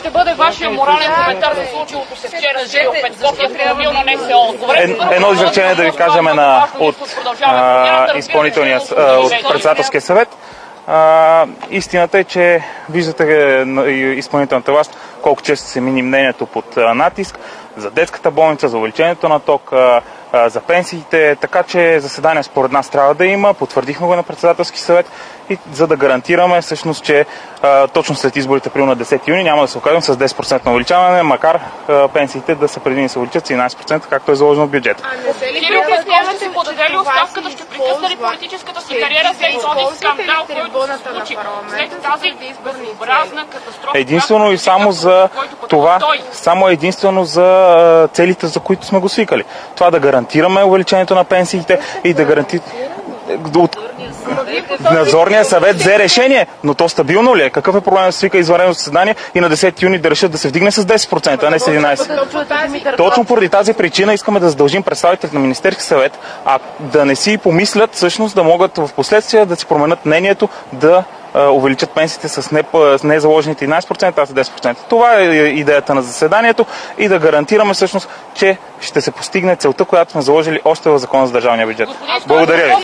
ще бъде вашия морален коментар за случилото се вчера с Кирил Петков и автомобил на НСО? Едно изречение да ви кажем от председателския съвет. Истината е, че виждате изпълнителната власт колко често се мини мнението под натиск за детската болница, за увеличението на ток, за пенсиите, така че заседание според нас трябва да има. Потвърдихме го на председателски съвет и за да гарантираме всъщност, че точно след изборите април на 10 юни няма да се окажем с 10% увеличаване, макар пенсиите да са преди да се увеличат с 11%, както е заложено в бюджета. Кирил Петков ще си подаде ли оставката, ще прекъсне ли политическата си кариера след този скандал, който се случи след тази безобразна катастрофа? Единствено и само за това, единствено за целите, за които сме го свикали. Това да гарантираме увеличението на пенсиите и да гарантираме Надзорният съвет взе решение, но то стабилно ли е? Какъв е проблем да се свика извънредно заседание и на 10 юни да решат да се вдигне с 10%, а не с 11%? Точно поради тази причина искаме да задължим представителите на Министерски съвет, а да не си помислят всъщност да могат в последствие да си променят мнението, да увеличат пенсиите с не заложените 11%, а с 10%. Това е идеята на заседанието и да гарантираме всъщност, че ще се постигне целта, която сме заложили още в Закона за държавния бюджет. Благодаря ви.